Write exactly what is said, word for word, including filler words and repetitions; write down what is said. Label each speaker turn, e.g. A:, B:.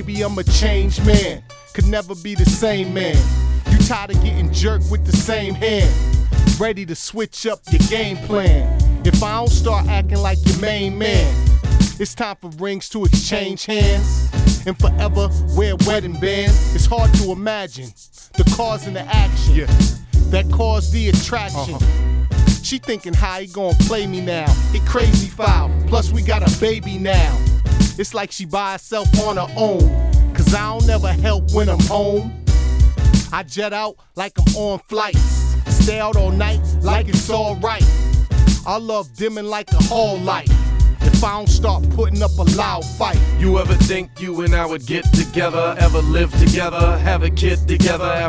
A: Baby, I'm a changed man, could never be the same man. You tired of getting jerked with the same hand, ready to switch up your game plan. If I don't start acting like your main man, it's time for rings to exchange hands and forever wear wedding bands. It's hard to imagine the cause and the action, yeah, that caused the attraction. Uh-huh. She thinking how he gon' play me now. It crazy foul, plus we got a baby now. It's like she by herself on her own, cause I don't never help when I'm home. I jet out like I'm on flights, stay out all night like it's alright. I love dimming like a hall light if I don't start putting up a loud fight.
B: You ever think you and I would get together, ever live together, have a kid together?